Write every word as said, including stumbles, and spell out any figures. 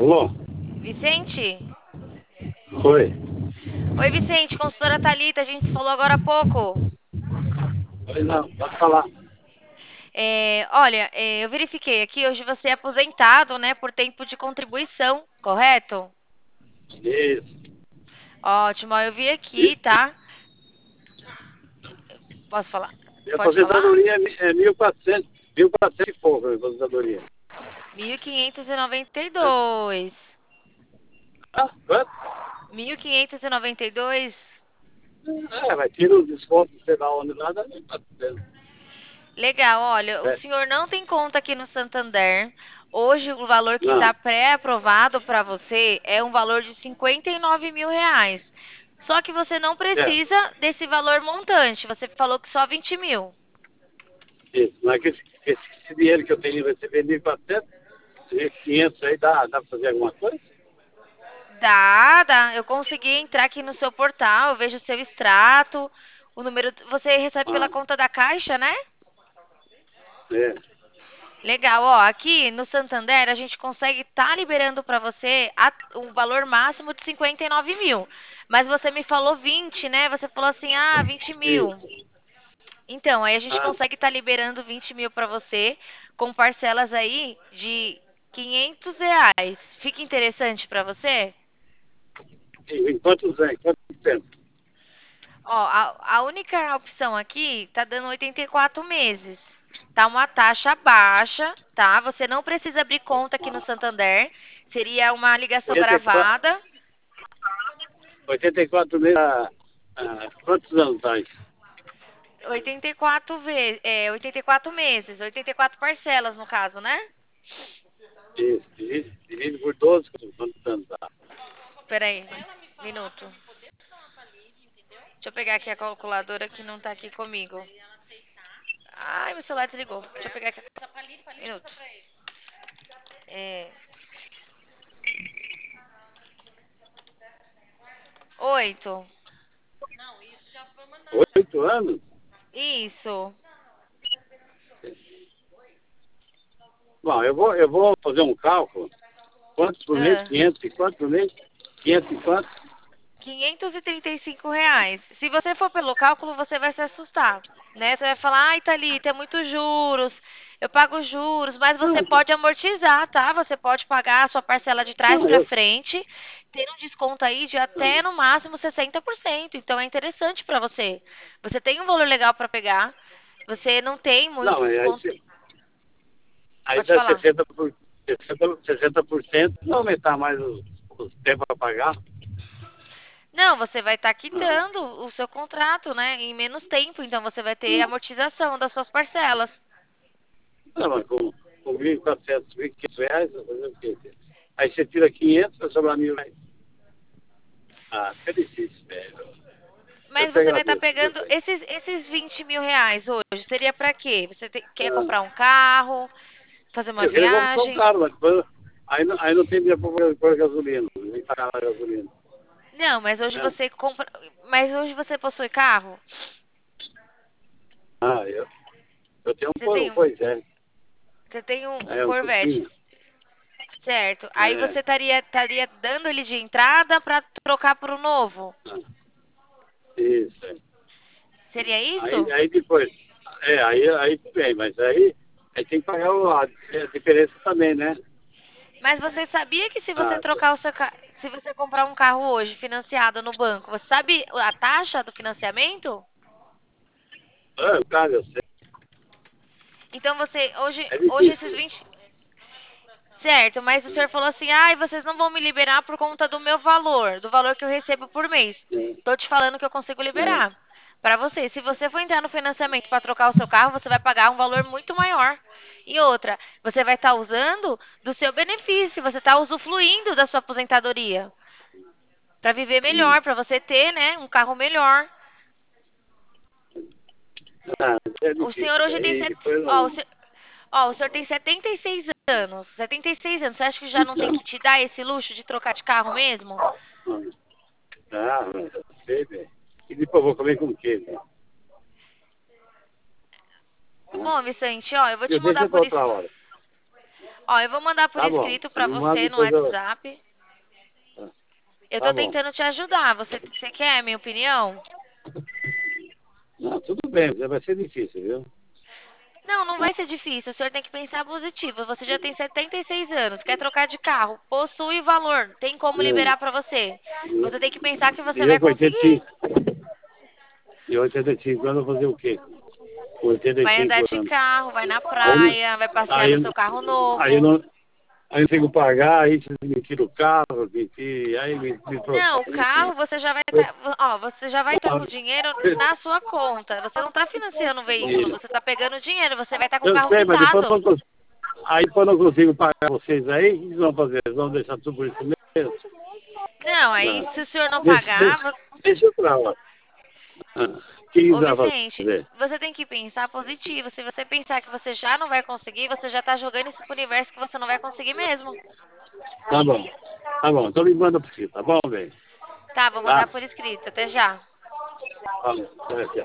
Alô? Vicente? Oi. Oi, Vicente, consultora Thalita, a gente se falou agora há pouco. Oi, não, pode falar. É, olha, é, eu verifiquei aqui, hoje você é aposentado, né, por tempo de contribuição, correto? Isso. Ótimo, ó, eu vi aqui, E, tá? Posso falar? e a Pode falar? aposentadoria é mi- é mil e quatrocentos, mil e quatrocentos e pouco a aposentadoria. mil quinhentos e noventa e É. dois. Ah, quanto? mil quinhentos e noventa e dois. É, vai tirar o desconto, sei lá onde lá, dá mil e quatrocentos. Legal, olha, o É. senhor não tem conta aqui no Santander. Hoje o valor que Não, está pré-aprovado para você é um valor de cinquenta e nove mil reais. Só que você não é. precisa desse valor montante. Você falou que só vinte mil. Isso. Mas que esse, esse, esse dinheiro que eu tenho receber mil e quatrocentos, quinhentos aí, dá, dá pra fazer alguma coisa? Dá, dá. Eu consegui entrar aqui no seu portal, eu vejo o seu extrato, o número. Você recebe pela Ah, conta da Caixa, né? é. Legal, ó, aqui no Santander a gente consegue estar liberando para você a- um valor máximo de cinquenta e nove mil. Mas você me falou vinte, né? Você falou assim, ah, vinte mil. Isso. Então, aí a gente Ah, consegue estar liberando vinte mil para você com parcelas aí de quinhentos reais. Fica interessante para você? e em quantos anos? Quanto tempo? Ó, a, a única opção aqui tá dando oitenta e quatro meses. Tá uma taxa baixa, tá? Você não precisa abrir conta aqui no Santander. Seria uma ligação oitenta e quatro, gravada. oitenta e quatro meses, ah, ah, quantos anos dá isso? oitenta e quatro vezes, é, oitenta e quatro meses, oitenta e quatro parcelas no caso, né? Isso, divide, divide por doze, quantos anos dá? Espera aí, minuto. Deixa eu pegar aqui a calculadora que não tá aqui comigo. Ai, meu celular desligou. Deixa eu pegar aqui. Minuto. É, oito. Oito anos? Isso. Bom, eu vou, eu vou fazer um cálculo. Quantos por mês? Ah. quinhentos e quantos por mês? quinhentos e quantos? quinhentos e trinta e cinco reais. Se você for pelo cálculo, você vai se assustar, né? Você vai falar, ai, Thalita, é muito juros, eu pago juros, mas você Não, pode amortizar, tá? Você pode pagar a sua parcela de trás não, para eu, frente, ter um desconto aí de não, até no máximo sessenta por cento. Então é interessante para você. Você tem um valor legal para pegar, você não tem muito não, aí, desconto. você- aí Pode dá falar. sessenta por, sessenta, sessenta por cento, não aumentar mais o, o tempo para pagar. Não, você vai estar Não, quitando o seu contrato, né, em menos tempo, então você vai ter amortização das suas parcelas. não, mas com, com mil e quatrocentos, mil e quinhentos reais, vai fazer o quê? Aí você tira quinhentos, vai sobrar mil reais. Ah, fica difícil, velho. Eu Mas te você vai estar agradeço, viu, pegando velho? esses, esses vinte mil reais hoje. Seria para quê? Você te- quer Ah, comprar um carro, fazer uma eu queria comprar um viagem? carro, mas depois, aí, não- aí não tem dinheiro para pôr gasolina, nem pagar a gasolina. Não, mas hoje Né? você compra. Mas hoje você possui carro? Ah, eu, eu tenho um, Você po- um tem, um- pois é, você tem um, um é um Corvette, Fusquinha. certo? Aí É, você estaria, estaria dando ele de entrada para trocar por um novo. ah, isso. É. Seria Aí, isso? aí depois, é, aí, aí tudo bem, mas aí, aí tem que pagar o- a, a diferença também, né? Mas você sabia que se você Ah, trocar o seu ca... se você comprar um carro hoje financiado no banco, você sabe a taxa do financiamento? ah, cara, eu sei, Então você hoje, é hoje esses difícil. vinte, certo, mas o senhor falou assim: "Ai, vocês não vão me liberar por conta do meu valor, do valor que eu recebo por mês". É, Tô te falando que eu consigo é, liberar. Para você, se você for entrar no financiamento para trocar o seu carro, você vai pagar um valor muito maior. E outra, você vai estar usando do seu benefício, você está usufruindo da sua aposentadoria para viver hum. melhor, para você ter, né, um carro melhor. Ah, é O senhor difícil. hoje tem Aí set... depois ó, o não. senhor... Ó, o senhor tem setenta e seis anos. setenta e seis anos. Você acha que já não tem Então, que te dar esse luxo de trocar de carro mesmo? ah, mas eu sei, velho. E depois eu vou comer com o quê, velho? Ah, Bom, Vicente, ó, eu vou te eu deixo mandar para por outra isso. hora. Ó, eu vou mandar por Tá bom. escrito Você pra me manda você no depois eu... WhatsApp. Eu Tá tô bom. tentando te ajudar. Você, você quer a minha opinião? Não, tudo bem, vai ser difícil, viu? Não, não vai ser difícil. O senhor tem que pensar positivo. Você já tem setenta e seis anos, quer trocar de carro, possui valor, tem como liberar pra você. Você tem que pensar que E você eu vai com oitenta e conseguir. cinco, e oitenta e cinco anos fazer o quê? Com Vai andar oitenta e cinco de anos. carro, vai na Aí, não- praia, vai passear aí, no eu- seu carro aí, eu novo. não, aí eu tenho que pagar, aí vocês me tiram o carro, me tiram, aí me, me Não, o processam. carro você já vai estar, ó, você já vai estar com o dinheiro na sua conta. Você não está financiando o veículo, você está pegando o dinheiro, você vai estar com o Eu carro sei, mas depois eu quitado. não consigo. Aí quando eu consigo pagar vocês aí, o que vocês vão fazer? Eles vão deixar tudo por isso mesmo? Não, aí Não. se o senhor não Deixa, pagar, deixa, vo- deixa pra lá. Ah, o que ô eles vão Vicente, fazer? você tem que pensar positivo. Se você pensar que você já não vai conseguir, você já está jogando isso pro universo que você não vai conseguir mesmo. Tá bom. Tá bom, então me manda por aqui, tá bom, velho? Tá, vou mandar Tá? por escrito. Até já. Tá bom. Tchau, tchau.